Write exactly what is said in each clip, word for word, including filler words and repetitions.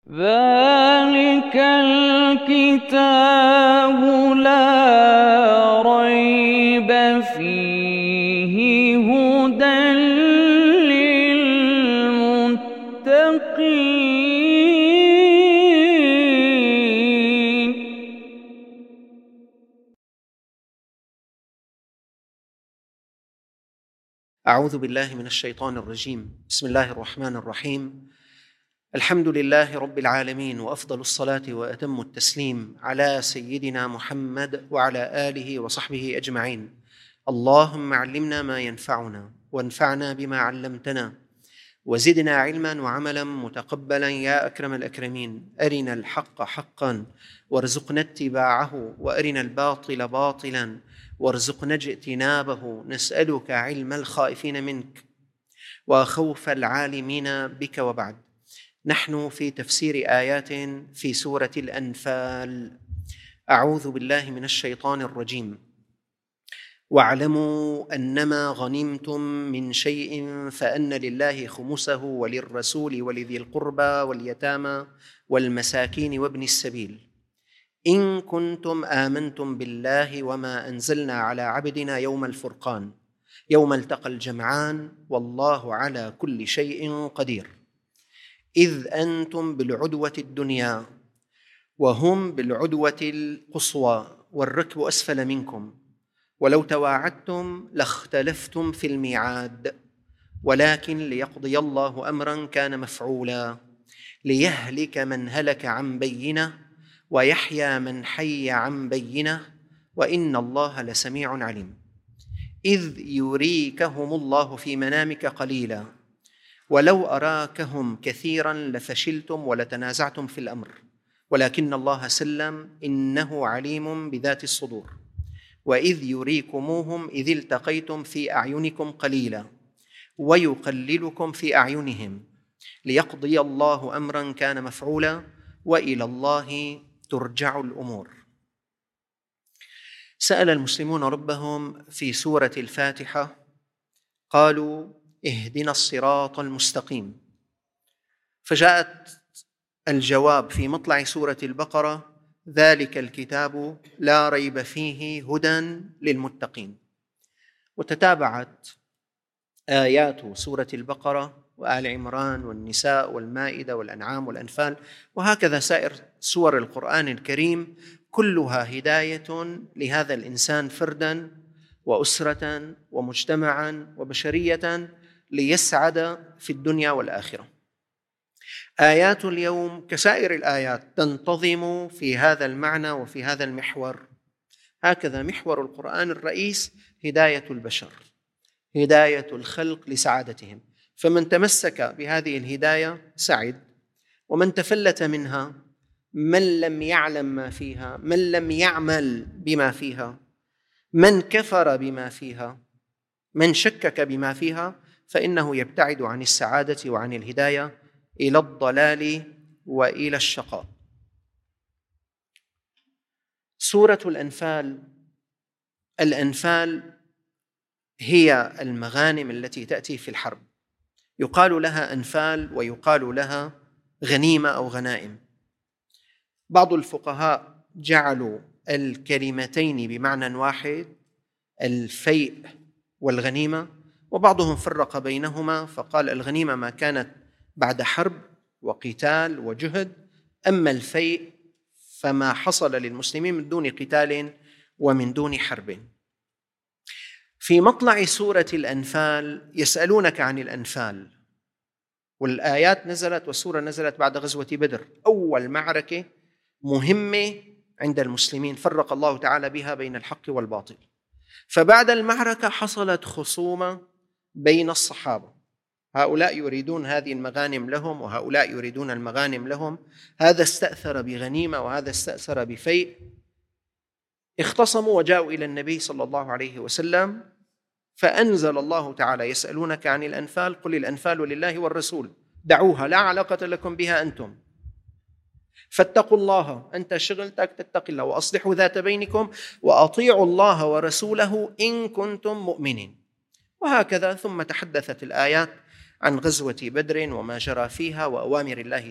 ذلك الكتاب لا ريب فيه هدى للمتقين. أعوذ بالله من الشيطان الرجيم. بسم الله الرحمن الرحيم. الحمد لله رب العالمين، وأفضل الصلاة وأتم التسليم على سيدنا محمد وعلى آله وصحبه أجمعين. اللهم علمنا ما ينفعنا وانفعنا بما علمتنا وزدنا علما وعملا متقبلا يا أكرم الأكرمين. أرنا الحق حقا وارزقنا اتباعه، وأرنا الباطل باطلا وارزقنا اجتنابه. نسألك علم الخائفين منك وخوف العالمين بك. وبعد، نحن في تفسير آيات في سورة الأنفال. أعوذ بالله من الشيطان الرجيم. واعلموا أنما غنمتم من شيء فأن لله خمسه وللرسول ولذي القربى واليتامى والمساكين وابن السبيل إن كنتم آمنتم بالله وما أنزلنا على عبدنا يوم الفرقان يوم التقى الجمعان والله على كل شيء قدير. إذ أنتم بالعدوة الدنيا وهم بالعدوة القصوى والركب أسفل منكم، ولو تواعدتم لاختلفتم في الميعاد، ولكن ليقضي الله أمرا كان مفعولا ليهلك من هلك عن بينة ويحيى من حي عن بينة وإن الله لسميع عليم. إذ يريكهم الله في منامك قليلا ولو أراكهم كثيرا لفشلتم ولتنازعتم في الأمر، ولكن الله سلم إنه عليم بذات الصدور. وإذ يريكموهم إذ التقيتم في أعينكم قليلا ويقللكم في أعينهم ليقضي الله أمرا كان مفعولا وإلى الله ترجع الأمور. سأل المسلمون ربهم في سورة الفاتحة، قالوا اهدنا الصراط المستقيم، فجاءت الجواب في مطلع سورة البقرة: ذلك الكتاب لا ريب فيه هدى للمتقين. وتتابعت آيات سورة البقرة وآل عمران والنساء والمائدة والأنعام والأنفال، وهكذا سائر سور القرآن الكريم، كلها هداية لهذا الإنسان فردا وأسرة ومجتمعا وبشرية ليسعد في الدنيا والآخرة. آيات اليوم كسائر الآيات تنتظم في هذا المعنى وفي هذا المحور. هكذا محور القرآن الرئيس هداية البشر، هداية الخلق لسعادتهم، فمن تمسك بهذه الهداية سعد، ومن تفلت منها، من لم يعلم ما فيها، من لم يعمل بما فيها، من كفر بما فيها، من شكك بما فيها، فإنه يبتعد عن السعادة وعن الهداية إلى الضلال وإلى الشقاء. سورة الأنفال، الأنفال هي المغانم التي تأتي في الحرب، يقال لها أنفال ويقال لها غنيمة أو غنائم. بعض الفقهاء جعلوا الكلمتين بمعنى واحد، الفيء والغنيمة، وبعضهم فرق بينهما فقال الغنيمة ما كانت بعد حرب وقتال وجهد، أما الفيء فما حصل للمسلمين من دون قتال ومن دون حرب. في مطلع سورة الأنفال يسألونك عن الأنفال، والآيات نزلت والسورة نزلت بعد غزوة بدر، أول معركة مهمة عند المسلمين فرق الله تعالى بها بين الحق والباطل. فبعد المعركة حصلت خصومة بين الصحابة، هؤلاء يريدون هذه المغانم لهم وهؤلاء يريدون المغانم لهم، هذا استأثر بغنيمة وهذا استأثر بفيء. اختصموا وجاءوا إلى النبي صلى الله عليه وسلم، فأنزل الله تعالى يسألونك عن الأنفال قل الأنفال لله والرسول دعوها لا علاقة لكم بها أنتم، فاتقوا الله، أنت شغلتك تتقي الله، وأصلحوا ذات بينكم وأطيعوا الله ورسوله إن كنتم مؤمنين. وهكذا ثم تحدثت الآيات عن غزوة بدر وما جرى فيها وأوامر الله تعالى.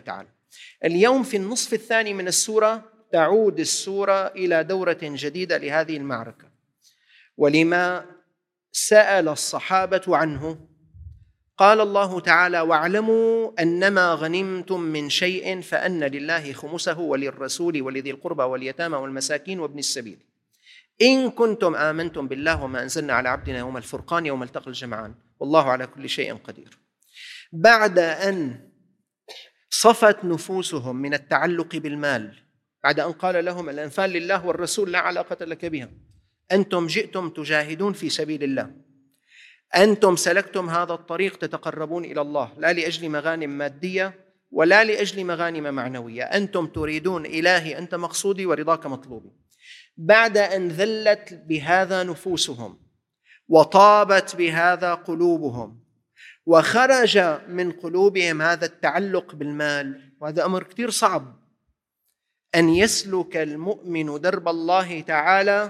اليوم في النصف الثاني من السورة تعود السورة إلى دورة جديدة لهذه المعركة، ولما سأل الصحابة عنه قال الله تعالى: واعلموا أنما غنمتم من شيء فأن لله خمسه وللرسول ولذي القربى واليتامى والمساكين وابن السبيل إن كنتم آمنتم بالله وما أنزلنا على عبدنا يوم الفرقان يوم التقى الجمعان والله على كل شيء قدير. بعد أن صفت نفوسهم من التعلق بالمال، بعد أن قال لهم: الأنفال لله والرسول لا علاقة لك بها، أنتم جئتم تجاهدون في سبيل الله، أنتم سلكتم هذا الطريق تتقربون إلى الله لا لأجل مغانم مادية ولا لأجل مغانم معنوية، أنتم تريدون إلهي أنت مقصودي ورضاك مطلوبي. بعد أن ذلت بهذا نفوسهم وطابت بهذا قلوبهم وخرج من قلوبهم هذا التعلق بالمال، وهذا أمر كثير صعب أن يسلك المؤمن درب الله تعالى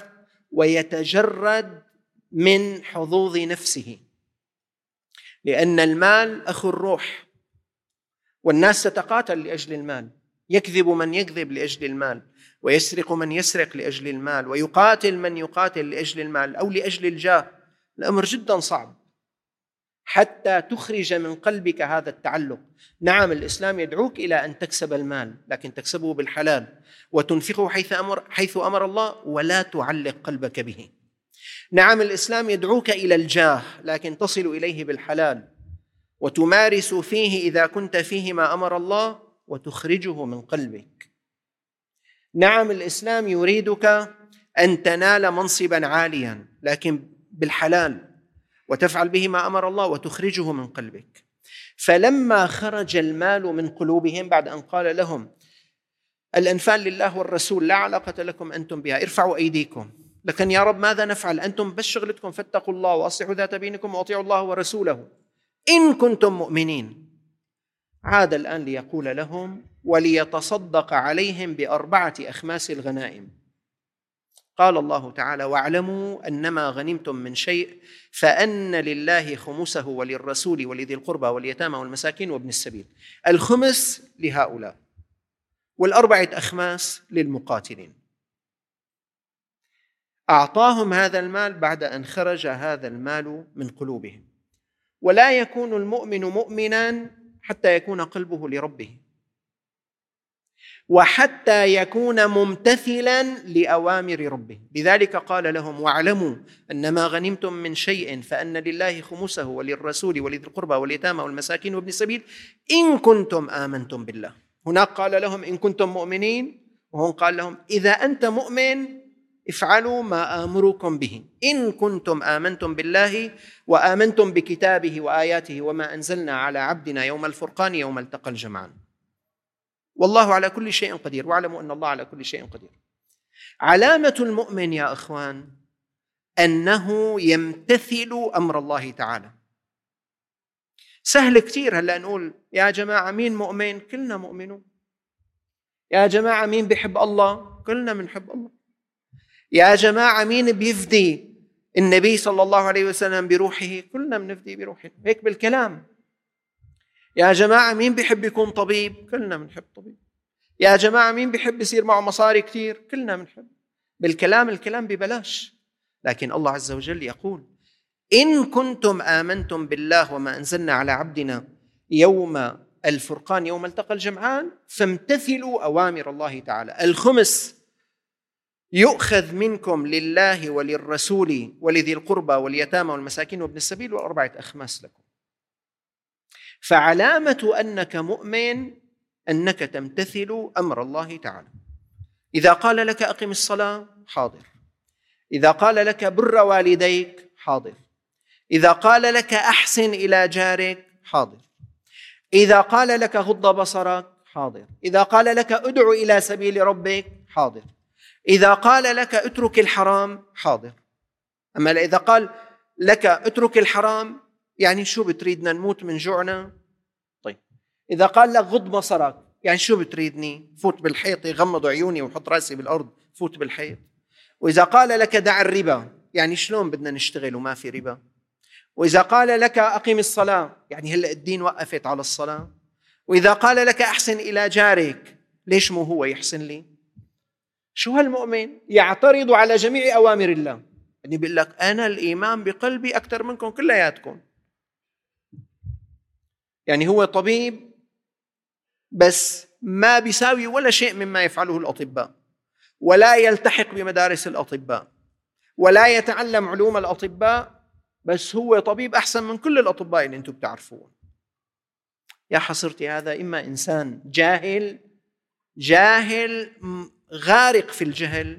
ويتجرد من حظوظ نفسه، لأن المال أخو الروح، والناس تتقاتل لأجل المال، يكذب من يكذب لأجل المال، ويسرق من يسرق لأجل المال، ويقاتل من يقاتل لأجل المال أو لأجل الجاه. الأمر جدا صعب حتى تخرج من قلبك هذا التعلق. نعم، الإسلام يدعوك إلى أن تكسب المال، لكن تكسبه بالحلال وتنفقه حيث أمر, حيث أمر الله، ولا تعلق قلبك به. نعم، الإسلام يدعوك إلى الجاه، لكن تصل إليه بالحلال وتمارس فيه إذا كنت فيه ما أمر الله وتخرجه من قلبك. نعم، الإسلام يريدك أن تنال منصبا عاليا لكن بالحلال وتفعل به ما أمر الله وتخرجه من قلبك. فلما خرج المال من قلوبهم بعد أن قال لهم: الأنفال لله والرسول لا علاقة لكم أنتم بها، ارفعوا أيديكم، لكن يا رب ماذا نفعل؟ أنتم بس شغلتكم فاتقوا الله وأصلحوا ذات بينكم وأطيعوا الله ورسوله إن كنتم مؤمنين. عاد الآن ليقول لهم: وليتصدق عليهم بأربعة أخماس الغنائم. قال الله تعالى: واعلموا أنما غنمتم من شيء فأن لله خمسه وللرسول ولذي القربى واليتامى والمساكين وابن السبيل. الخمس لهؤلاء والأربعة أخماس للمقاتلين. أعطاهم هذا المال بعد أن خرج هذا المال من قلوبهم. ولا يكون المؤمن مؤمنا حتى يكون قلبه لربه، وحتى يكون ممتثلا لأوامر ربه. لذلك قال لهم: واعلموا أنما غنمتم من شيء فأن لله خمسه وللرسول ولذي القربى واليتامى والمساكين وابن السبيل إن كنتم آمنتم بالله. هناك قال لهم: إن كنتم مؤمنين، وهون قال لهم: إذا أنت مؤمن افعلوا ما آمركم به إن كنتم آمنتم بالله وآمنتم بكتابه وآياته وما أنزلنا على عبدنا يوم الفرقان يوم التقى الجمعان والله على كل شيء قدير واعلموا أن الله على كل شيء قدير. علامة المؤمن يا أخوان أنه يمتثل أمر الله تعالى. سهل كتير هلأ نقول: يا جماعة مين مؤمن؟ كلنا مؤمنون. يا جماعة مين بيحب الله؟ كلنا بنحب الله. يا جماعة مين بيفدي النبي صلى الله عليه وسلم بروحه؟ كلنا بنفدي بروحه، هيك بالكلام. يا جماعة مين بيحب يكون طبيب؟ كلنا بنحب طبيب. يا جماعة مين بيحب يصير معه مصاري كتير؟ كلنا بنحب. بالكلام، الكلام ببلاش. لكن الله عز وجل يقول: إن كنتم آمنتم بالله وما أنزلنا على عبدنا يوم الفرقان يوم التقى الجمعان فامتثلوا أوامر الله تعالى. الخمس يؤخذ منكم لله وللرسول ولذي القربى واليتامى والمساكين وابن السبيل والأربعة أخماس لكم. فعلامة أنك مؤمن أنك تمتثل أمر الله تعالى. إذا قال لك أقم الصلاة حاضر، إذا قال لك بر والديك حاضر، إذا قال لك أحسن إلى جارك حاضر، إذا قال لك غض بصرك حاضر، إذا قال لك ادع إلى سبيل ربك حاضر، إذا قال لك اترك الحرام حاضر. أما إذا قال لك اترك الحرام يعني شو بتريدنا نموت من جوعنا؟ طيب. إذا قال لك غض بصرك يعني شو بتريدني فوت بالحيط يغمض عيوني وحط راسي بالأرض فوت بالحيط؟ وإذا قال لك دع الربا يعني شلون بدنا نشتغل وما في ربا؟ وإذا قال لك أقم الصلاة يعني هلأ الدين وقفت على الصلاة؟ وإذا قال لك أحسن إلى جارك، ليش مو هو يحسن لي؟ شو هالمؤمن يعترض على جميع أوامر الله، يعني بيقول لك أنا الإيمان بقلبي أكثر منكم كلياتكم. يعني هو طبيب بس ما بيساوي ولا شيء مما يفعله الأطباء، ولا يلتحق بمدارس الأطباء، ولا يتعلم علوم الأطباء، بس هو طبيب أحسن من كل الأطباء اللي أنتم بتعرفون. يا حسرتي، هذا إما إنسان جاهل جاهل غارق في الجهل،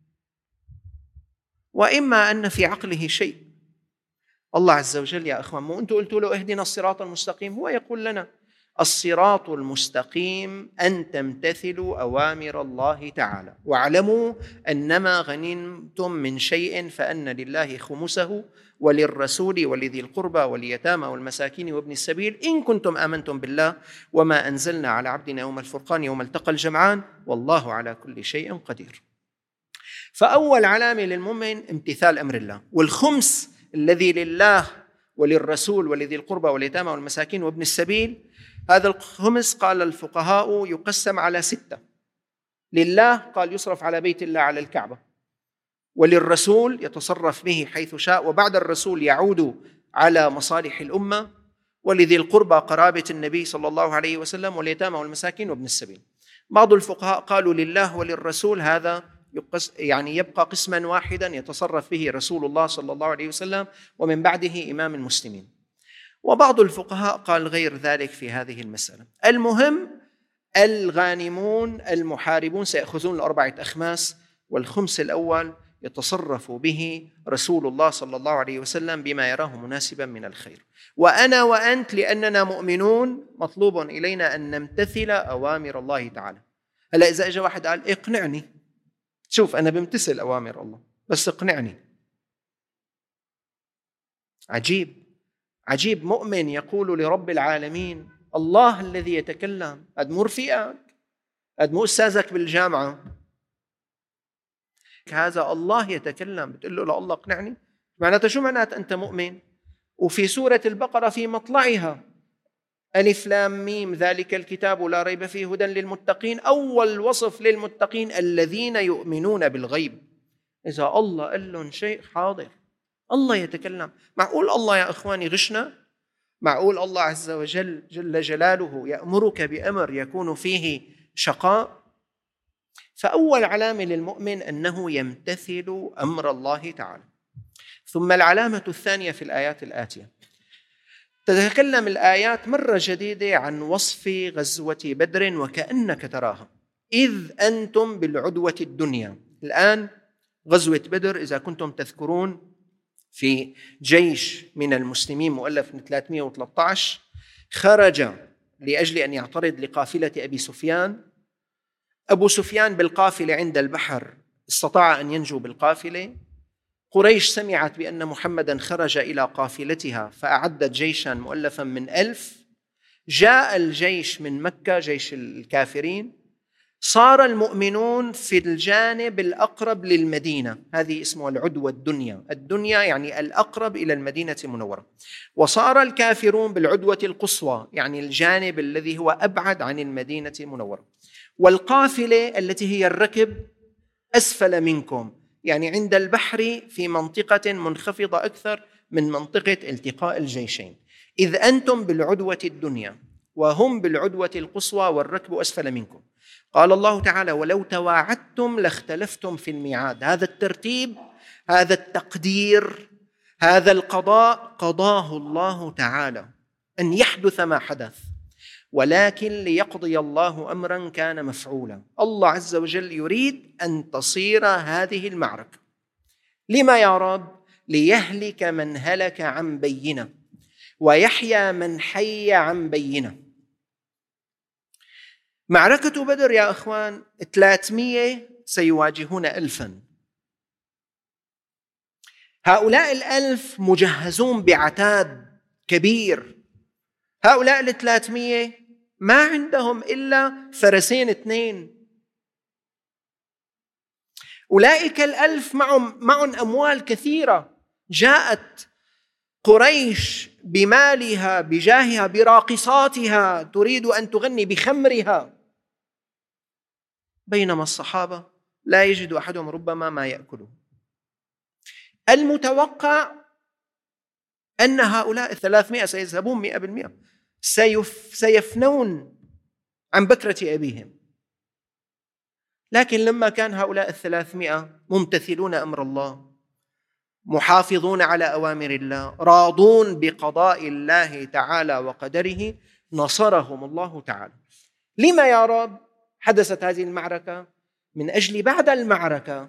وإما أن في عقله شيء. الله عز وجل يا أخوان، مو أنتم قلتوا له اهدنا الصراط المستقيم، هو يقول لنا الصراط المستقيم أن تمتثلوا أوامر الله تعالى، واعلموا أنما غنمتم من شيء فأن لله خمسه وللرسول ولذي القربى واليتامى والمساكين وابن السبيل إن كنتم آمنتم بالله وما أنزلنا على عبدنا يوم الفرقان يوم التقى الجمعان والله على كل شيء قدير. فأول علامة للمؤمن امتثال أمر الله. والخمس الذي لله وللرسول ولذي القربى واليتامى والمساكين وابن السبيل، هذا الخمس قال الفقهاء يقسم على ستة. لله قال يصرف على بيت الله على الكعبة، وللرسول يتصرف به حيث شاء، وبعد الرسول يعود على مصالح الأمة، ولذي القربى قرابة النبي صلى الله عليه وسلم، واليتامى والمساكين وابن السبيل. بعض الفقهاء قالوا لله وللرسول هذا يعني يبقى قسما واحدا يتصرف به رسول الله صلى الله عليه وسلم ومن بعده إمام المسلمين. وبعض الفقهاء قال غير ذلك في هذه المسألة. المهم الغانمون المحاربون سيأخذون الأربعة أخماس، والخمس الأول يتصرف به رسول الله صلى الله عليه وسلم بما يراه مناسبا من الخير. وأنا وأنت لأننا مؤمنون مطلوب إلينا أن نمتثل أوامر الله تعالى. هلأ إذا أجا واحد قال اقنعني، شوف أنا بمتثل أوامر الله بس اقنعني، عجيب عجيب. مؤمن يقول لرب العالمين الله الذي يتكلم، قد مو رفيقك، قد مو أستاذك بالجامعة، هذا الله يتكلم، بتقول له الله اقنعني. معناته شو معنات أنت مؤمن؟ وفي سورة البقرة في مطلعها ألف لام ميم ذلك الكتاب لا ريب فيه هدى للمتقين، أول وصف للمتقين الذين يؤمنون بالغيب. إذا الله قال لهم شيء حاضر، الله يتكلم. معقول الله يا إخواني غشنا؟ معقول الله عز وجل جل جلاله يأمرك بأمر يكون فيه شقاء؟ فأول علامة للمؤمن أنه يمتثل أمر الله تعالى. ثم العلامة الثانية في الآيات الآتية، تتكلم الآيات مرة جديدة عن وصف غزوة بدر وكأنك تراها، إذ أنتم بالعدوة الدنيا. الآن غزوة بدر إذا كنتم تذكرون في جيش من المسلمين مؤلف من ثلاثمئة وثلاثة عشر خرج لأجل أن يعترض لقافلة أبي سفيان. أبو سفيان بالقافلة عند البحر استطاع أن ينجو بالقافلة. قريش سمعت بأن محمدًا خرج إلى قافلتها فأعدت جيشًا مؤلفًا من ألف. جاء الجيش من مكة، جيش الكافرين، صار المؤمنون في الجانب الأقرب للمدينة، هذه اسمها العدوى الدنيا، الدنيا يعني الأقرب إلى المدينة المنورة، وصار الكافرون بالعدوة القصوى يعني الجانب الذي هو أبعد عن المدينة المنورة. والقافلة التي هي الركب أسفل منكم، يعني عند البحر في منطقة منخفضة أكثر من منطقة التقاء الجيشين. إذ أنتم بالعدوة الدنيا وهم بالعدوة القصوى والركب أسفل منكم. قال الله تعالى ولو تواعدتم لاختلفتم في الميعاد. هذا الترتيب، هذا التقدير، هذا القضاء قضاه الله تعالى أن يحدث ما حدث، ولكن ليقضي الله أمرا كان مفعولا. الله عز وجل يريد أن تصير هذه المعركة. لما يا رب؟ ليهلك من هلك عن بينة ويحيى من حي عن بينة. معركة بدر يا أخوان ثلاثمئة سيواجهون ألفا. هؤلاء الألف مجهزون بعتاد كبير، هؤلاء الثلاثمئة ما عندهم إلا فرسين اثنين. أولئك الألف معهم, معهم أموال كثيرة. جاءت قريش بمالها بجاهها براقصاتها تريد أن تغني بخمرها، بينما الصحابة لا يجد أحدهم ربما ما يأكله. المتوقع أن هؤلاء الثلاثمائة سيذهبون مئة بالمئة، سيف سيفنون عن بكرة أبيهم. لكن لما كان هؤلاء الثلاثمائة ممتثلون أمر الله، محافظون على أوامر الله، راضون بقضاء الله تعالى وقدره، نصرهم الله تعالى. لما يا رب حدثت هذه المعركة؟ من أجل بعد المعركة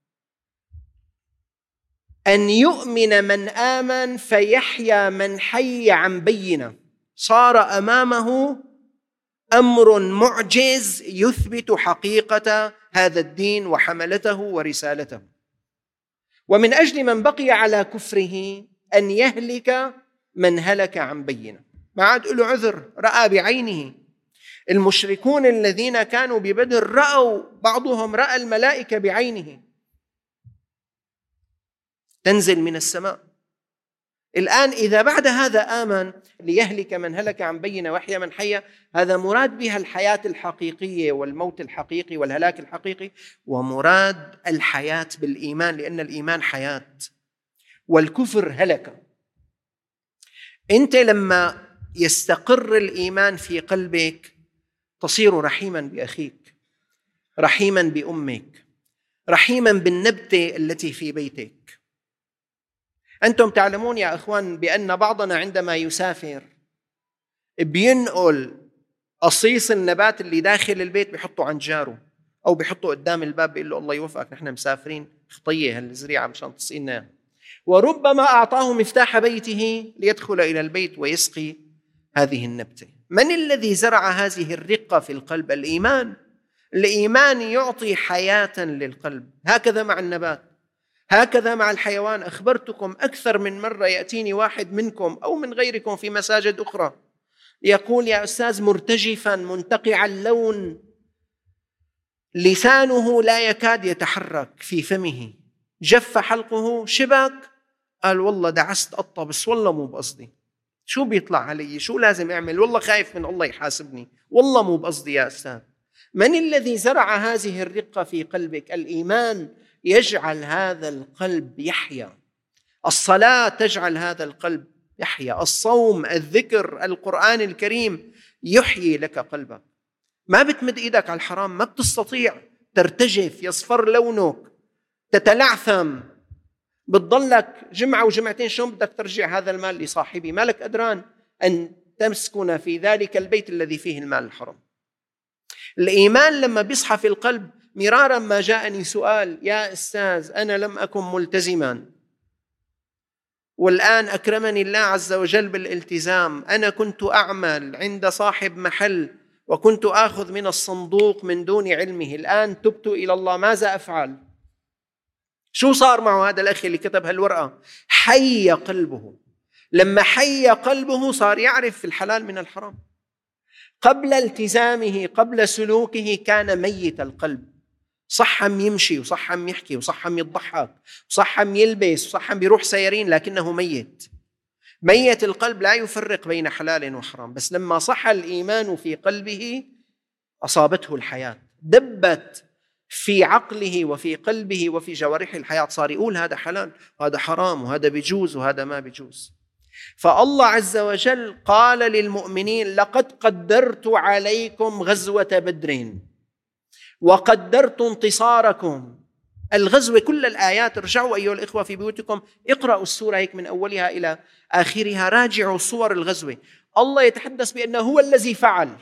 أن يؤمن من آمن فيحيا من حي عن بينة. صار أمامه أمر معجز يثبت حقيقة هذا الدين وحملته ورسالته. ومن أجل من بقي على كفره أن يهلك من هلك عن بينة، ما عاد له عذر، رأى بعينه. المشركون الذين كانوا ببدر رأوا، بعضهم رأى الملائكة بعينه تنزل من السماء. الآن إذا بعد هذا آمن ليهلك من هلك عن بينة ويحيى من حي، هذا مراد بها الحياة الحقيقية والموت الحقيقي والهلاك الحقيقي، ومراد الحياة بالإيمان، لأن الإيمان حياة والكفر هلك. أنت لما يستقر الإيمان في قلبك تصير رحيما بأخيك، رحيما بأمك، رحيما بالنبتة التي في بيتك. أنتم تعلمون يا أخوان بأن بعضنا عندما يسافر بينقل قصيص النبات اللي داخل البيت بيحطه عند جاره أو بيحطه قدام الباب، بيقول له الله يوفقك نحن مسافرين خطية هالزريعة مشان تسقينا، وربما أعطاه مفتاح بيته ليدخل إلى البيت ويسقي هذه النبتة. من الذي زرع هذه الرقة في القلب؟ الإيمان. الإيمان يعطي حياة للقلب. هكذا مع النبات، هكذا مع الحيوان. أخبرتكم أكثر من مرة يأتيني واحد منكم أو من غيركم في مساجد أخرى يقول يا أستاذ مرتجفا منتقع اللون، لسانه لا يكاد يتحرك في فمه، جف حلقه، شبك. قال والله دعست قطة بس والله مو بقصدي، شو بيطلع علي، شو لازم أعمل، والله خايف من الله يحاسبني، والله مو بقصدي يا أستاذ. من الذي زرع هذه الرقة في قلبك؟ الإيمان يجعل هذا القلب يحيا، الصلاة تجعل هذا القلب يحيا، الصوم، الذكر، القرآن الكريم يحيي لك قلبك. ما بتمد إيدك على الحرام، ما بتستطيع، ترتجف، يصفر لونك، تتلعثم، بتضلك جمعة وجمعتين شلون بدك ترجع هذا المال لصاحبه، مالك قدران أن تسكن في ذلك البيت الذي فيه المال الحرام. الإيمان لما بيصحى في القلب، مرارا ما جاءني سؤال يا أستاذ أنا لم أكن ملتزما والآن أكرمني الله عز وجل بالالتزام، أنا كنت أعمل عند صاحب محل وكنت آخذ من الصندوق من دون علمه، الآن تبت إلى الله، ماذا أفعل؟ شو صار معه هذا الأخ اللي كتب هالورقة؟ حي قلبه. لما حي قلبه صار يعرف الحلال من الحرام. قبل التزامه، قبل سلوكه كان ميت القلب، صحم يمشي وصحم يحكي وصحم يضحك وصحم يلبس وصحم بيروح سيارين، لكنه ميت. ميت القلب لا يفرق بين حلال وحرام. بس لما صح الإيمان في قلبه أصابته الحياة، دبت في عقله وفي قلبه وفي جوارحه الحياة، صار يقول هذا حلال وهذا حرام وهذا بيجوز وهذا ما بيجوز. فالله عز وجل قال للمؤمنين لقد قدرت عليكم غزوة بدر وقدرت انتصاركم. الغزوة كل الآيات، ارجعوا أيها الإخوة في بيوتكم اقرأوا السورة هيك من أولها إلى آخرها، راجعوا صور الغزوة. الله يتحدث بأنه هو الذي فعل،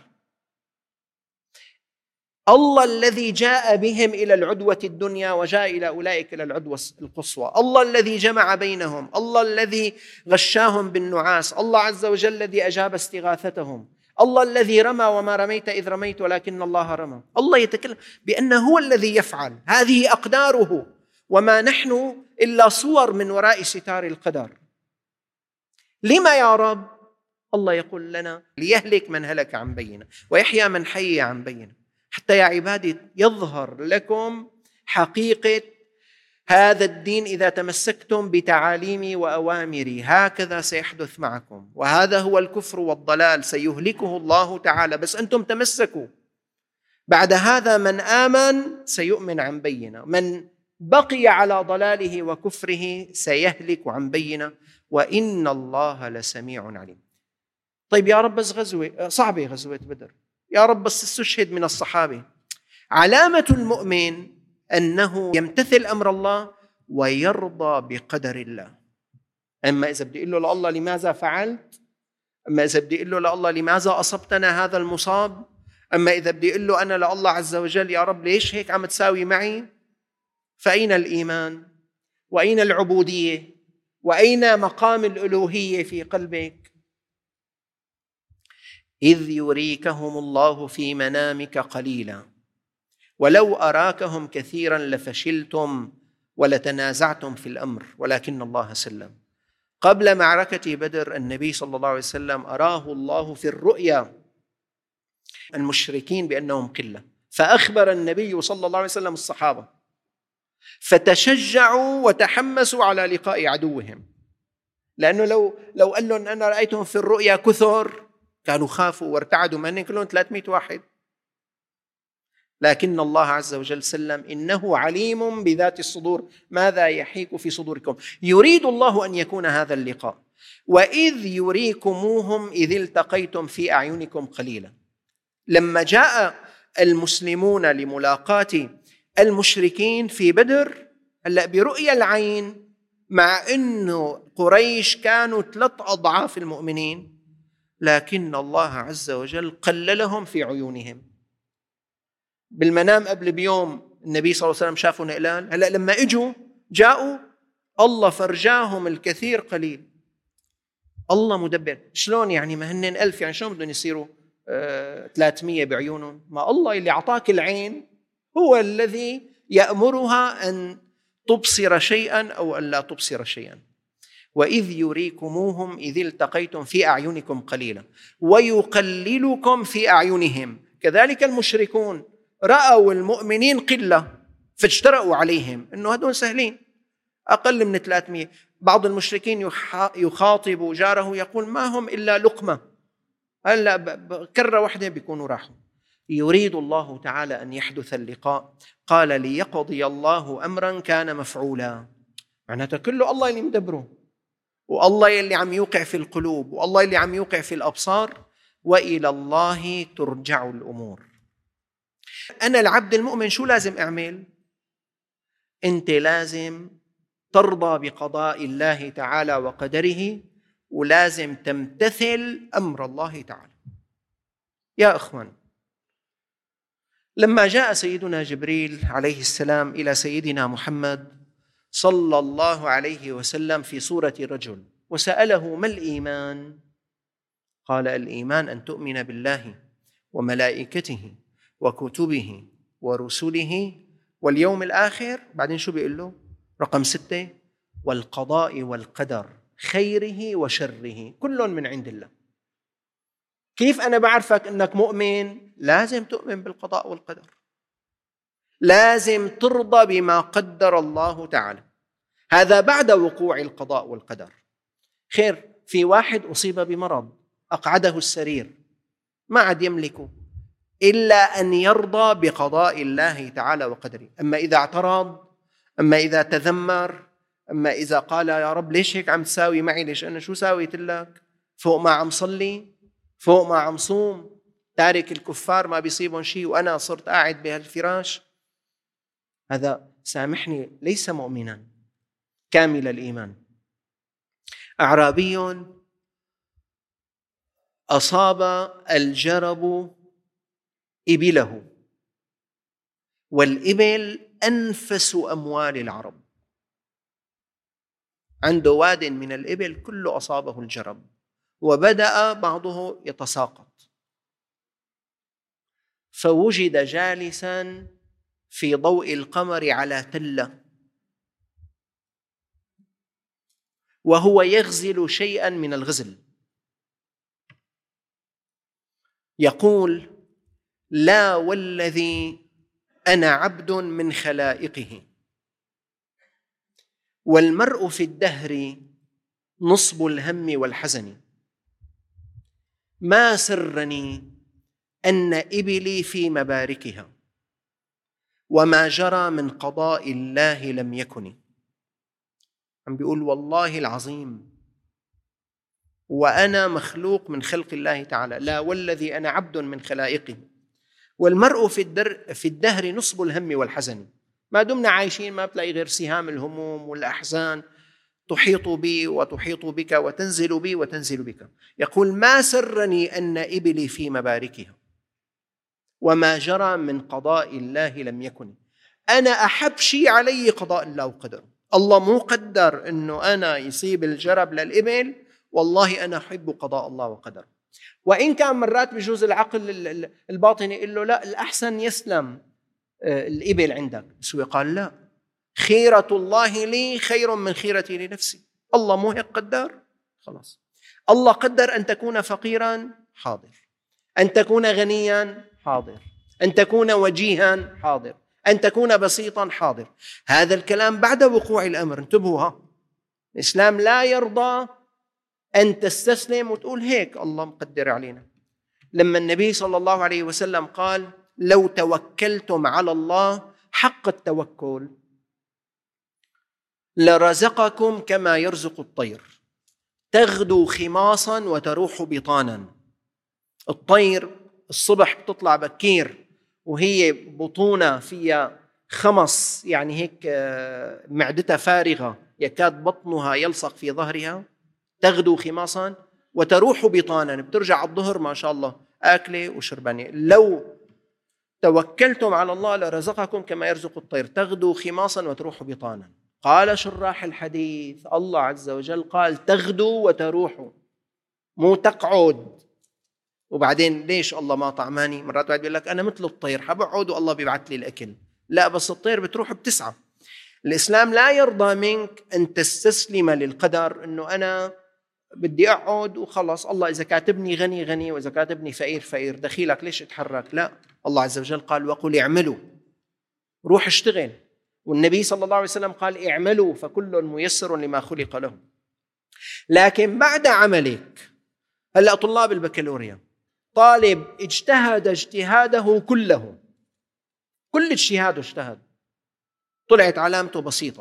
الله الذي جاء بهم إلى العدوة الدنيا وجاء إلى أولئك إلى العدوة القصوى، الله الذي جمع بينهم، الله الذي غشاهم بالنعاس، الله عز وجل الذي أجاب استغاثتهم، الله الذي رمى وما رميت إذ رميت ولكن الله رمى. الله يتكلم بأنه هو الذي يفعل، هذه أقداره، وما نحن إلا صور من وراء ستار القدر. لما يا رب؟ الله يقول لنا ليهلك من هلك عن بينة ويحيى من حي عن بينة، حتى يا عبادي يظهر لكم حقيقة هذا الدين إذا تمسكتم بتعاليمي وأوامري هكذا سيحدث معكم، وهذا هو الكفر والضلال سيهلكه الله تعالى، بس أنتم تمسكوا. بعد هذا من آمن سيؤمن عن بينة، من بقي على ضلاله وكفره سيهلك عن بينة، وإن الله لسميع عليم. طيب يا رب بس غزوة صعبة، غزوة بدر، يا رب بس استشهد من الصحابة. علامة المؤمن أنه يمتثل أمر الله ويرضى بقدر الله. أما إذا بدي أقول له لله لماذا فعلت، أما إذا بدي أقول له لله لماذا أصبتنا هذا المصاب، أما إذا بدي أقول له أنا لله عز وجل يا رب ليش هيك عم تساوي معي، فأين الإيمان وأين العبودية وأين مقام الألوهية في قلبك؟ إذ يريكهم الله في منامك قليلا ولو أراكهم كثيرا لفشلتم ولتنازعتم في الأمر ولكن الله سلم. قبل معركة بدر النبي صلى الله عليه وسلم أراه الله في الرؤيا المشركين بأنهم قلة، فأخبر النبي صلى الله عليه وسلم الصحابة فتشجعوا وتحمسوا على لقاء عدوهم، لأنه لو لو قال لهم أنا رأيتهم في الرؤيا كثر كانوا خافوا وارتعدوا، ما كلهم ثلاثمائة واحد. لكن الله عز وجل سلم إنه عليم بذات الصدور ماذا يحيك في صدوركم. يريد الله أن يكون هذا اللقاء. وإذ يريكموهم إذ التقيتم في أعينكم قليلا، لما جاء المسلمون لملاقاة المشركين في بدر هلأ برؤية العين، مع أنه قريش كانوا ثلاث أضعاف المؤمنين، لكن الله عز وجل قللهم في عيونهم. بالمنام قبل بيوم النبي صلى الله عليه وسلم شافوا نقلان، هلأ لما اجوا جاءوا الله فرجاهم الكثير قليل. الله مدبر. شلون يعني ما هن ألف، يعني شلون بدهم يصيروا ثلاثمائة بعيونهم؟ ما الله اللي أعطاك العين هو الذي يأمرها أن تبصر شيئا أو أن لا تبصر شيئا. وإذ يريكموهم إذ التقيتم في أعينكم قليلا ويقللكم في أعينهم. كذلك المشركون رأوا المؤمنين قلة فاجترأوا عليهم إنه هدول سهلين أقل من ثلاثمائة. بعض المشركين يخاطب جاره يقول ما هم إلا لقمة، هلا كرة واحدة بيكونوا راحوا. يريد الله تعالى أن يحدث اللقاء، قال ليقضي الله أمرا كان مفعولا، معناته كله الله اللي مدبره، والله اللي عم يوقع في القلوب، والله اللي عم يوقع في الأبصار، وإلى الله ترجع الأمور. أنا العبد المؤمن شو لازم أعمل؟ أنت لازم ترضى بقضاء الله تعالى وقدره، ولازم تمتثل أمر الله تعالى. يا أخوان، لما جاء سيدنا جبريل عليه السلام إلى سيدنا محمد صلى الله عليه وسلم في صورة رجل وسأله ما الإيمان؟ قال الإيمان أن تؤمن بالله وملائكته وكتبه ورسله واليوم الآخر. بعدين شو بيقول له؟ رقم ستة، والقضاء والقدر خيره وشره كل من عند الله. كيف أنا بعرفك أنك مؤمن؟ لازم تؤمن بالقضاء والقدر، لازم ترضى بما قدر الله تعالى. هذا بعد وقوع القضاء والقدر. خير، في واحد أصيب بمرض أقعده السرير ما عاد يملكه إلا أن يرضى بقضاء الله تعالى وقدره. أما إذا اعترض، أما إذا تذمر، أما إذا قال يا رب ليش هيك عم تساوي معي، ليش أنا شو ساويت لك، فوق ما عم صلي، فوق ما عم صوم، تارك الكفار ما بيصيبهم شيء وأنا صرت قاعد بهالفراش، هذا سامحني ليس مؤمنا كامل الإيمان. أعرابي أصاب الجرب إبله، والإبل أنفس أموال العرب، عنده واد من الإبل كله أصابه الجرب، وبدأ بعضه يتساقط، فوجد جالسا في ضوء القمر على تلة وهو يغزل شيئا من الغزل، يقول لا والذي أنا عبد من خلائقه والمرء في الدهر نصب الهم والحزن، ما سرني أن إبلي في مباركها، وما جرى من قضاء الله لم يكن. عم بيقول والله العظيم وأنا مخلوق من خلق الله تعالى، لا والذي أنا عبد من خلائقه. والمرء في الدر في الدهر نصب الهم والحزن، ما دمنا عايشين ما بتلاقي غير سهام الهموم والأحزان تحيط بي وتحيط بك وتنزل بي وتنزل بك. يقول ما سرني أن إبلي في مباركها، وما جرى من قضاء الله لم يكن. أنا أحب شيء علي قضاء الله وقدره. الله مو قدر أنه أنا يصيب الجرب للإبل، والله أنا أحب قضاء الله وقدره. وإن كان مرات بجوز العقل الباطني يقول له لا الأحسن يسلم الإبل عندك، بس هو قال لا، خيرة الله لي خير من خيرتي لنفسي. الله مو هيك قدر، خلاص. الله قدر أن تكون فقيرا، حاضر. أن تكون غنيا، حاضر. أن تكون وجيها، حاضر. أن تكون بسيطا، حاضر. هذا الكلام بعد وقوع الأمر. انتبهوا، ها، الإسلام لا يرضى أن تستسلم وتقول هيك الله مقدر علينا. لما النبي صلى الله عليه وسلم قال لو توكلتم على الله حق التوكل لرزقكم كما يرزق الطير تغدو خماصا وتروح بطانا. الطير الصبح بتطلع بكير وهي بطونة فيها خمص، يعني هيك معدتها فارغة يكاد بطنها يلصق في ظهرها، تغدو خماصا وتروح بطانا، بترجع الظهر ما شاء الله آكلة وشربانة. لو توكلتم على الله لرزقكم كما يرزق الطير تغدو خماصا وتروح بطانا. قال شراح الحديث الله عز وجل قال تغدو وتروح، مو تقعد. وبعدين ليش الله ما طعماني؟ مرات واحد بيقول لك أنا مثل الطير حبقعد والله بيبعث لي الأكل. لا، بس الطير بتروح بتسعى. الإسلام لا يرضى منك أن تستسلم للقدر، أنه أنا بدي أقعد وخلص، الله إذا كاتبني غني غني وإذا كاتبني فقير فقير، دخيلك ليش اتحرك؟ لا، الله عز وجل قال وقل اعملوا، روح اشتغل. والنبي صلى الله عليه وسلم قال اعملوا فكل ميسر لما خلق له. لكن بعد عملك، هلأ طلاب البكالوريا، طالب اجتهد اجتهاده كله، كل اجتهاده اجتهد، طلعت علامته بسيطة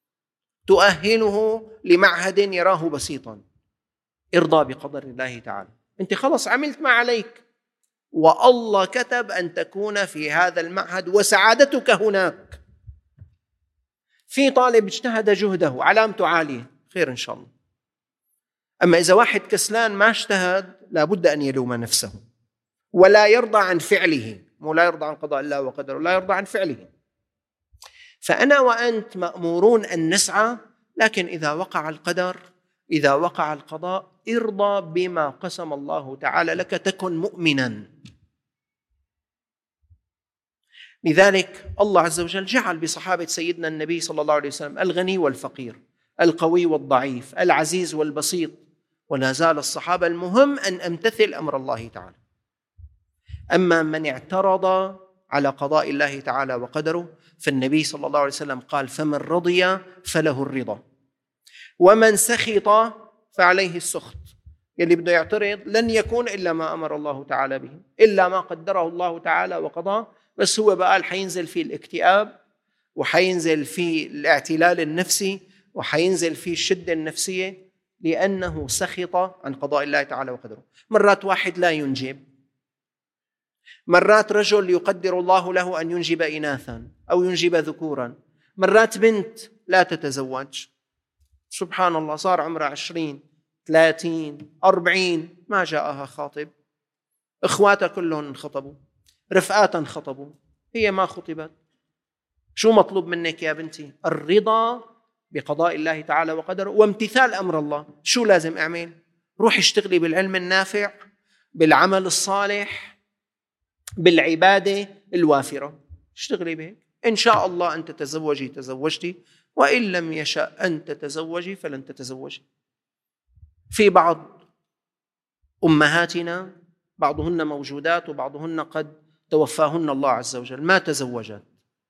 تؤهله لمعهد يراه بسيطا، ارضى بقدر الله تعالى. انت خلص عملت ما عليك، والله كتب أن تكون في هذا المعهد وسعادتك هناك. في طالب اجتهد جهده علامته عالية، خير إن شاء الله. أما إذا واحد كسلان ما اجتهد لابد أن يلوم نفسه ولا يرضى عن فعله، مو لا يرضى عن قضاء الله وقدره، لا يرضى عن فعله. فأنا وأنت مأمورون أن نسعى، لكن إذا وقع القدر، إذا وقع القضاء، ارضى بما قسم الله تعالى لك تكن مؤمنا. لذلك الله عز وجل جعل بصحابة سيدنا النبي صلى الله عليه وسلم الغني والفقير، القوي والضعيف، العزيز والبسيط، ولا زال الصحابة المهم أن أمتثل أمر الله تعالى. أما من اعترض على قضاء الله تعالى وقدره فالنبي صلى الله عليه وسلم قال فمن رضي فله الرضا ومن سخط فعليه السخط. يلي بده يعترض لن يكون إلا ما أمر الله تعالى به، إلا ما قدره الله تعالى وقضاه، بس هو بقى حينزل فيه الاكتئاب وحينزل فيه الاعتلال النفسي وحينزل فيه الشدة النفسية، لأنه سخط عن قضاء الله تعالى وقدره. مرات واحد لا ينجب، مرات رجل يقدر الله له أن ينجب إناثا أو ينجب ذكورا، مرات بنت لا تتزوج، سبحان الله، صار عمرها عشرين ثلاثين أربعين ما جاءها خاطب، إخواتها كلهم انخطبوا، رفقاتها انخطبوا، هي ما خطبت. شو مطلوب منك يا بنتي؟ الرضا بقضاء الله تعالى وقدره وامتثال أمر الله. شو لازم أعمل؟ روح اشتغلي بالعلم النافع، بالعمل الصالح، بالعبادة الوافرة، اشتغلي بهيك. إن شاء الله أن تتزوجي تزوجتي، وإن لم يشاء أن تتزوجي فلن تتزوجي. في بعض أمهاتنا بعضهن موجودات وبعضهن قد توفاهن الله عز وجل، ما تزوجت،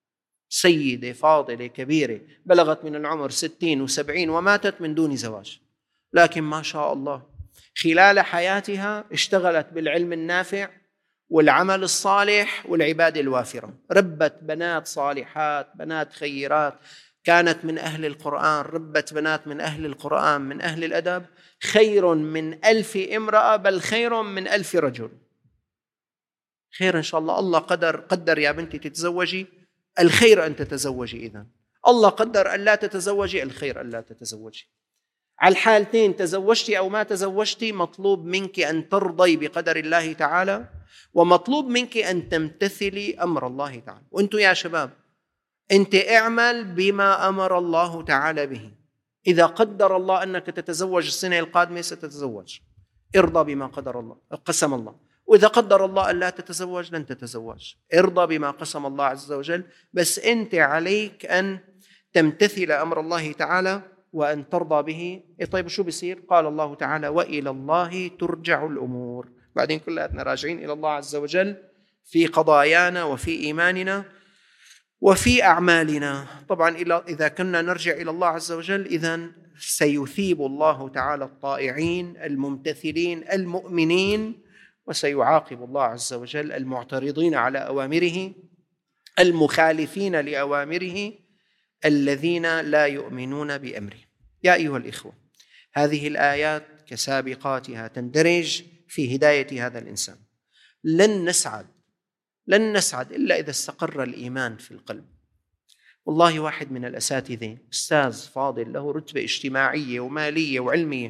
سيدة فاضلة كبيرة بلغت من العمر ستين وسبعين وماتت من دون زواج، لكن ما شاء الله خلال حياتها اشتغلت بالعلم النافع والعمل الصالح والعبادة الوافرة، ربت بنات صالحات، بنات خيرات، كانت من أهل القرآن، ربت بنات من أهل القرآن، من أهل الأدب، خير من ألف امرأة، بل خير من ألف رجل. خير إن شاء الله. الله قدر قدر يا بنتي تتزوجي، الخير أن تتزوجي. إذن الله قدر أن لا تتزوجي، الخير أن لا تتزوجي. على الحالتين تزوجتي أو ما تزوجتي مطلوب منك أن ترضي بقدر الله تعالى، ومطلوب منك أن تمتثلي أمر الله تعالى. وأنتم يا شباب أنت اعمل بما أمر الله تعالى به. إذا قدر الله أنك تتزوج السنة القادمة ستتزوج، ارضى بما قدر الله قسم الله. وإذا قدر الله أن لا تتزوج لن تتزوج، ارضى بما قسم الله عز وجل. بس أنت عليك أن تمتثل أمر الله تعالى وأن ترضى به. إيه طيب شو بيصير؟ قال الله تعالى وإلى الله ترجع الأمور. بعدين كلنا راجعين إلى الله عز وجل في قضايانا وفي إيماننا وفي أعمالنا. طبعا إذا كنا نرجع إلى الله عز وجل إذن سيثيب الله تعالى الطائعين الممتثلين المؤمنين، وسيعاقب الله عز وجل المعترضين على أوامره المخالفين لأوامره الذين لا يؤمنون بأمره. يا أيها الإخوة، هذه الآيات كسابقاتها تندرج في هداية هذا الإنسان. لن نسعد لن نسعد إلا إذا استقر الإيمان في القلب. والله واحد من الأساتذة أستاذ فاضل له رتبة اجتماعية ومالية وعلمية،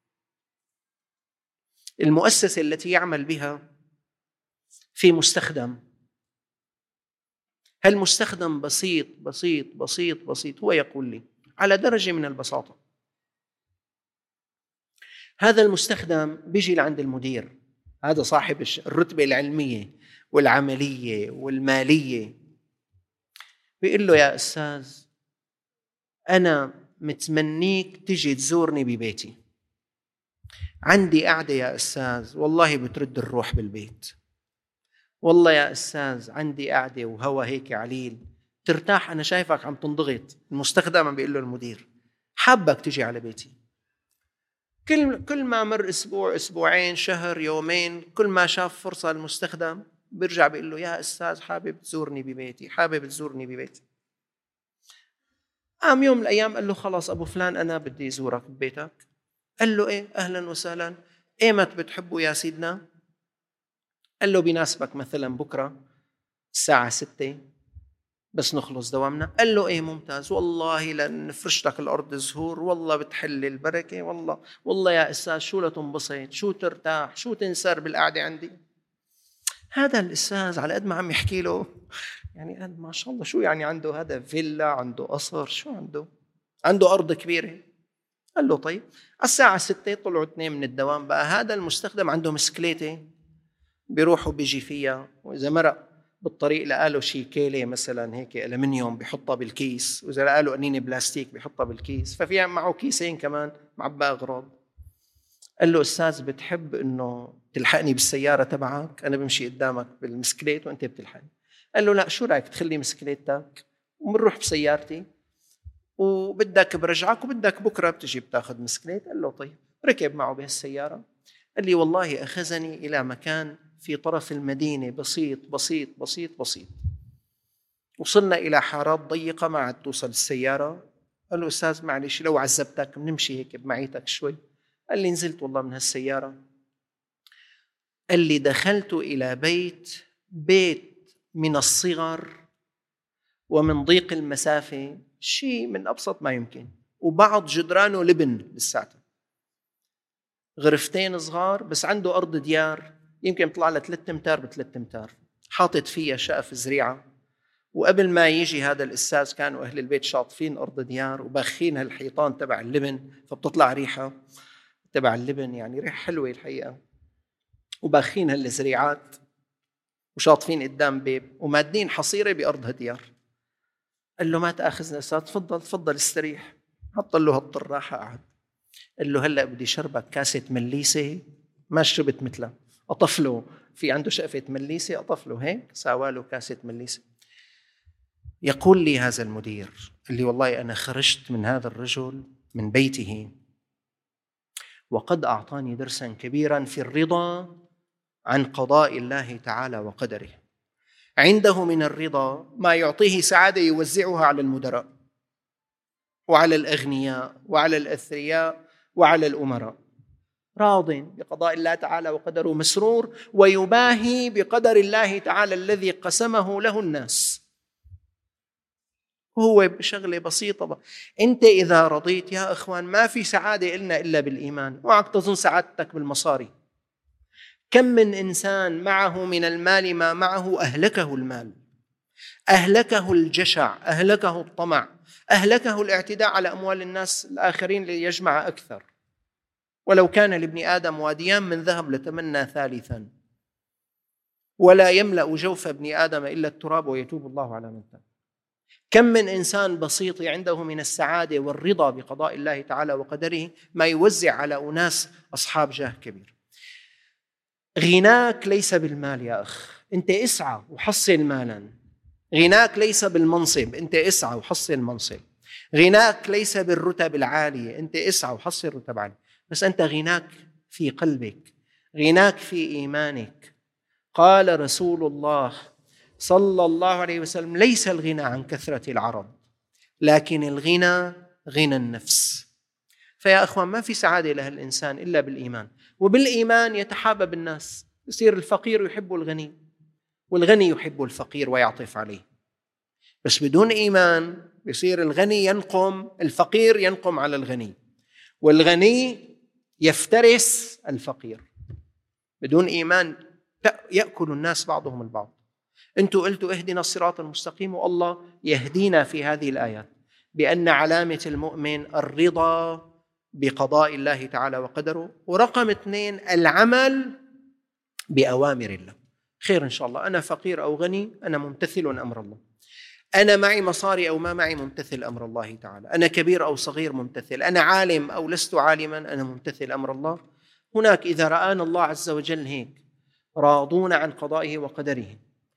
المؤسسة التي يعمل بها في مستخدم، هالمستخدم بسيط بسيط بسيط بسيط، هو يقول لي على درجة من البساطة. هذا المستخدم بيجي لعند المدير، هذا صاحب الرتبة العلمية والعملية والمالية، بيقول له يا أستاذ أنا متمنيك تجي تزورني ببيتي، عندي قعدة يا أستاذ والله بترد الروح بالبيت، والله يا أستاذ عندي قعدة وهوا هيك عليل ترتاح، أنا شايفك عم تنضغط. المستخدم بيقول له المدير حابك تجي على بيتي. كل كل ما مر أسبوع أسبوعين شهر يومين، كل ما شاف فرصة المستخدم بيرجع بيقول له يا أستاذ حابب تزورني ببيتي، حابب تزورني ببيتي. قام يوم من الأيام قال له خلاص أبو فلان أنا بدي أزورك ببيتك. قال له إيه أهلا وسهلا، إيمت بتحبه يا سيدنا؟ قال له بيناسبك مثلا بكرة الساعة ستة بس نخلص دوامنا. قال له إيه ممتاز، والله لنفرش لك الأرض زهور، والله بتحل البركة، والله والله يا أستاذ شو لتنبسط، شو ترتاح، شو تنسر بالقعدة عندي. هذا الأستاذ على قد ما عم يحكي له يعني قال ما شاء الله شو يعني عنده هذا فيلا، عنده قصر، شو عنده عنده أرض كبيرة. قال له طيب. الساعة ستة طلعوا اثنين من الدوام، بقى هذا المستخدم عنده مسكليتة بيروحوا بيجي فيها، وإذا مرق بالطريق لقاله شي كيلة مثلا هيك ألمنيوم بيحطها بالكيس، وإذا لقاله قنينة بلاستيك بيحطها بالكيس، ففيها معه كيسين كمان معبى أغراض. قال له أستاذ بتحب إنه تلحقني بالسيارة تبعك، أنا بمشي قدامك بالمسكليت وأنت بتلحقني. قال له لا، شو رأيك تخلي مسكليتك ومنروح بسيارتي وبدك برجعك وبدك بكرة بتجي بتاخذ مسكليت. قال له طيب. ركب معه بهالسيارة. قال لي والله أخذني إلى مكان في طرف المدينة بسيط بسيط بسيط بسيط، وصلنا إلى حارات ضيقة ما عاد توصل السيارة. قال له أستاذ معلش لو عذبتك بنمشي هيك بمعيتك شوي. قال لي نزلت والله من هالسيارة. قال لي دخلت إلى بيت بيت من الصغر ومن ضيق المسافة شيء من أبسط ما يمكن، وبعض جدرانه لبن لساته، غرفتين صغار بس عنده أرض ديار يمكن يطلع له ثلاثة امتار بثلاثة امتار، حاطط فيها شقف زريعة. وقبل ما يجي هذا الأستاذ كانوا أهل البيت شاطفين أرض ديار وباخين هالحيطان تبع اللبن، فبتطلع ريحة تبع اللبن يعني ريحة حلوة الحقيقة، وباخين هالزريعات وشاطفين قدام بيب ومادين حصيرة بأرض هالديار. قال له ما تأخذنا أستاذ، تفضل تفضل استريح. حط له هالطراحة قعد. قال له هلأ بدي شربك كاسة مليسة ما شربت مثلها. أطفله في عنده شقفة مليسة، أطفله هيك ساواله كاسة مليسة. يقول لي هذا المدير اللي والله أنا خرجت من هذا الرجل من بيته وقد أعطاني درسا كبيرا في الرضا عن قضاء الله تعالى وقدره. عنده من الرضا ما يعطيه سعادة يوزعها على المدراء وعلى الأغنياء وعلى الأثرياء وعلى الأمراء، راض بقضاء الله تعالى وقدره، مسرور، ويباهي بقدر الله تعالى الذي قسمه له الناس. هو شغلة بسيطة بقى. أنت إذا رضيت يا أخوان ما في سعادة إلنا إلا بالإيمان. اوعك تظن سعادتك بالمصاري. كم من إنسان معه من المال ما معه أهلكه المال، أهلكه الجشع، أهلكه الطمع، أهلكه الاعتداء على أموال الناس الآخرين ليجمع أكثر. ولو كان لابن آدم واديان من ذهب لتمنى ثالثا، ولا يملأ جوف ابن آدم إلا التراب ويتوب الله على من تاب. كم من إنسان بسيط عنده من السعادة والرضا بقضاء الله تعالى وقدره ما يوزع على أناس أصحاب جاه كبير. غناك ليس بالمال يا أخ، أنت اسعى وحصل مالا. غناك ليس بالمنصب، أنت اسعى وحصل منصب. غناك ليس بالرتب العالية، أنت اسعى وحصل رتب عالية. بس أنت غناك في قلبك، غناك في إيمانك. قال رسول الله صلى الله عليه وسلم: ليس الغنى عن كثرة العرض، لكن الغنى غنى النفس. فيا أخوان ما في سعادة لها الإنسان إلا بالإيمان، وبالإيمان يتحابب الناس. يصير الفقير يحب الغني، والغني يحب الفقير ويعطف عليه. بس بدون إيمان يصير الغني ينقم، الفقير ينقم على الغني، والغني يفترس الفقير. بدون إيمان يأكل الناس بعضهم البعض. أنتوا قلتوا اهدنا الصراط المستقيم، والله يهدينا في هذه الآيات بأن علامة المؤمن الرضا بقضاء الله تعالى وقدره، ورقم اثنين العمل بأوامر الله. خير إن شاء الله، أنا فقير أو غني أنا ممتثل أمر الله، أنا معي مصاري أو ما معي ممتثل أمر الله تعالى، أنا كبير أو صغير ممتثل، أنا عالم أو لست عالما أنا ممتثل أمر الله. هناك إذا رآنا الله عز وجل هيك راضون عن قضائه وقدره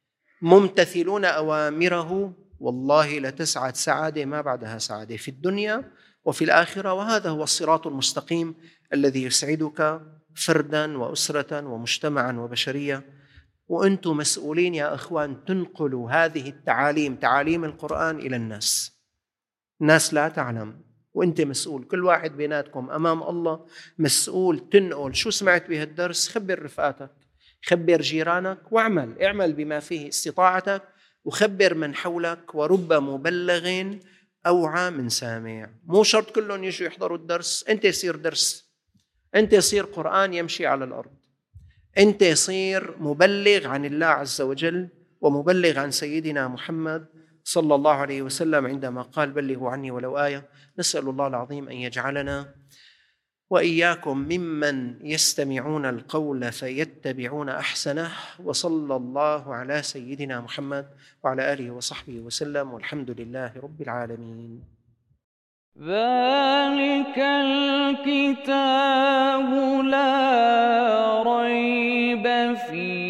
ممتثلون أوامره، والله لتسعد سعادة ما بعدها سعادة في الدنيا وفي الآخرة. وهذا هو الصراط المستقيم الذي يسعدك فردا وأسرة ومجتمعا وبشرية. وأنتم مسؤولين يا أخوان تنقلوا هذه التعاليم، تعاليم القرآن، إلى الناس. الناس لا تعلم، وأنت مسؤول. كل واحد بيناتكم أمام الله مسؤول تنقل شو سمعت بهالدرس. خبر رفقاتك، خبر جيرانك، واعمل اعمل بما فيه استطاعتك، وخبر من حولك. ورب مبلغ أوعى من سامع. مو شرط كلهم يجوا يحضروا الدرس، أنت يصير درس، أنت يصير قرآن يمشي على الأرض، أنت يصير مبلغ عن الله عز وجل ومبلغ عن سيدنا محمد صلى الله عليه وسلم عندما قال: بلغوا عني ولو آية. نسأل الله العظيم أن يجعلنا وإياكم ممن يستمعون القول فيتبعون أحسنه. وصلى الله على سيدنا محمد وعلى آله وصحبه وسلم، والحمد لله رب العالمين. ذلك الكتاب لا ريب فيه